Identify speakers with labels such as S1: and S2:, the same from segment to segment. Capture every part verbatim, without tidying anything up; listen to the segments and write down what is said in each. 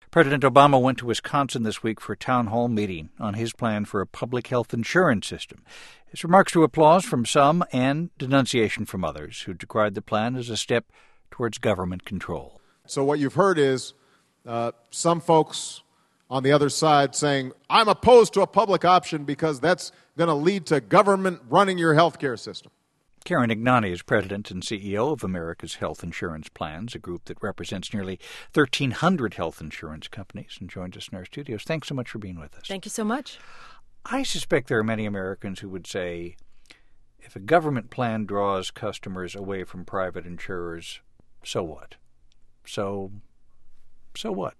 S1: President Obama went to Wisconsin this week for a town hall meeting on his plan for a public health insurance system. His remarks drew applause from some and denunciation from others who decried the plan as a step towards government control.
S2: So what you've heard is uh, some folks on the other side saying, I'm opposed to a public option because that's going to lead to government running your health care system.
S1: Karen Ignani is president and C E O of America's Health Insurance Plans, a group that represents nearly thirteen hundred health insurance companies, and joins us in our studios. Thanks so much for being with us.
S3: Thank you so much.
S1: I suspect there are many Americans who would say, if a government plan draws customers away from private insurers, so what? So, so what?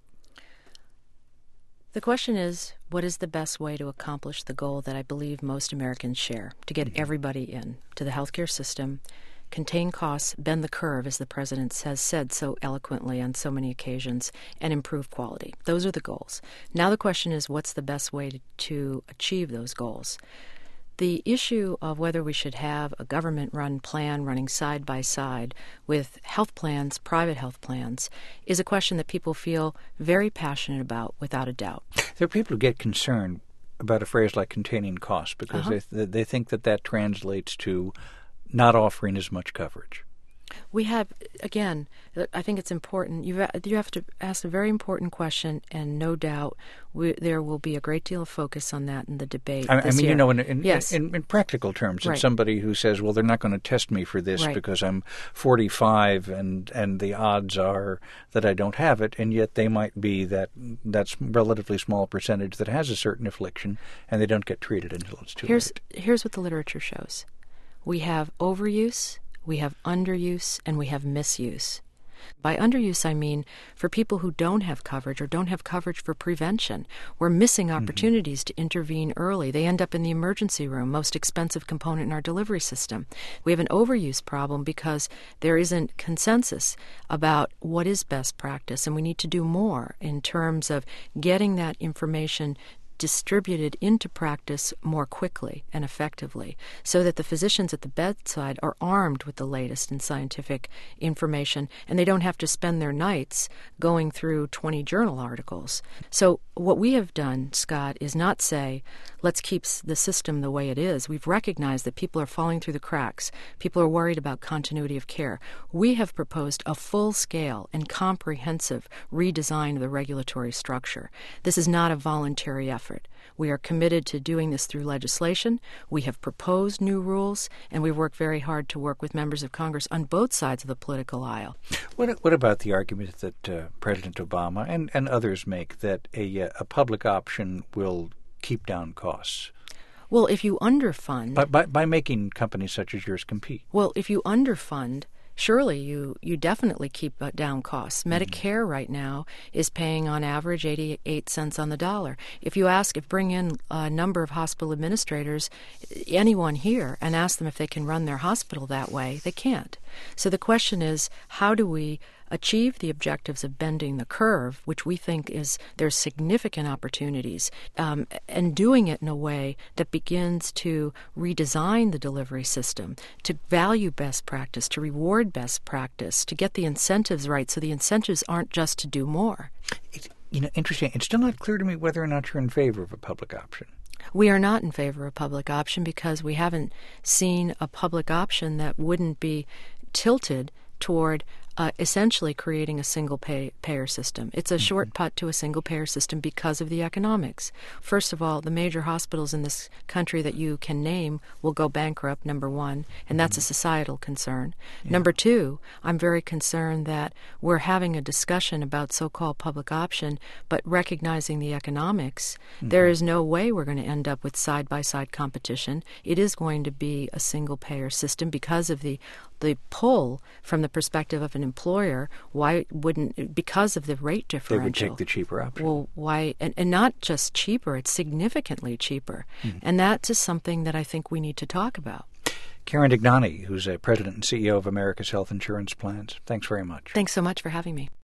S3: The question is, what is the best way to accomplish the goal that I believe most Americans share, to get everybody in to the healthcare system, contain costs, bend the curve, as the president has said so eloquently on so many occasions, and improve quality. Those are the goals. Now the question is, what's the best way to, to achieve those goals? The issue of whether we should have a government-run plan running side by side with health plans, private health plans, is a question that people feel very passionate about, without a doubt.
S1: There are people who get concerned about a phrase like containing costs because
S3: uh-huh.
S1: they they think that that translates to not offering as much coverage.
S3: We have, again, I think it's important. You you have to ask a very important question, and no doubt we, there will be a great deal of focus on that in the debate
S1: I,
S3: this
S1: I mean,
S3: year.
S1: you know, in, in,
S3: yes.
S1: in, in practical terms,
S3: right.
S1: it's somebody who says, well, they're not going to test me for this
S3: right.
S1: because I'm forty-five and, and the odds are that I don't have it, and yet they might be that that's relatively small percentage that has a certain affliction, and they don't get treated until it's too
S3: here's,
S1: late.
S3: Here's what the literature shows. We have overuse, we have underuse, and we have misuse. By underuse, I mean for people who don't have coverage or don't have coverage for prevention. We're missing opportunities mm-hmm. to intervene early. They end up in the emergency room, most expensive component in our delivery system. We have an overuse problem because there isn't consensus about what is best practice, and we need to do more in terms of getting that information distributed into practice more quickly and effectively so that the physicians at the bedside are armed with the latest in scientific information and they don't have to spend their nights going through twenty journal articles. So what we have done, Scott, is not say, let's keep the system the way it is. We've recognized that people are falling through the cracks. People are worried about continuity of care. We have proposed a full-scale and comprehensive redesign of the regulatory structure. This is not a voluntary effort. We are committed to doing this through legislation. We have proposed new rules, and we work very hard to work with members of Congress on both sides of the political aisle.
S1: What, what about the argument that uh, President Obama and, and others make that a, a public option will keep down costs?
S3: Well, if you underfund...
S1: By, by, by making companies such as yours compete.
S3: Well, if you underfund... Surely you, you definitely keep down costs.
S1: Mm-hmm.
S3: Medicare right now is paying on average eighty-eight cents on the dollar. If you ask, if bring in a number of hospital administrators, anyone here, and ask them if they can run their hospital that way, they can't. So the question is, how do we achieve the objectives of bending the curve, which we think is there's significant opportunities, um, and doing it in a way that begins to redesign the delivery system, to value best practice, to reward best practice, to get the incentives right so the incentives aren't just to do more.
S1: It's, you know, interesting. It's still not clear to me whether or not you're in favor of a public option.
S3: We are not in favor of public option because we haven't seen a public option that wouldn't be tilted toward uh, essentially creating a single pay, payer system. It's a mm-hmm. short putt to a single payer system because of the economics. First of all, the major hospitals in this country that you can name will go bankrupt, number one, and that's mm-hmm. a societal concern. Yeah. Number two, I'm very concerned that we're having a discussion about so-called public option, but recognizing the economics, mm-hmm. there is no way we're going to end up with side-by-side competition. It is going to be a single payer system because of the the pull from the perspective of an employer. Why wouldn't, because of the rate differential.
S1: They would take the cheaper option.
S3: Well, why, and, and not just cheaper, it's significantly cheaper. Mm-hmm. And that's just something that I think we need to talk about.
S1: Karen Ignani, who's a president and C E O of America's Health Insurance Plans, thanks very much.
S3: Thanks so much for having me.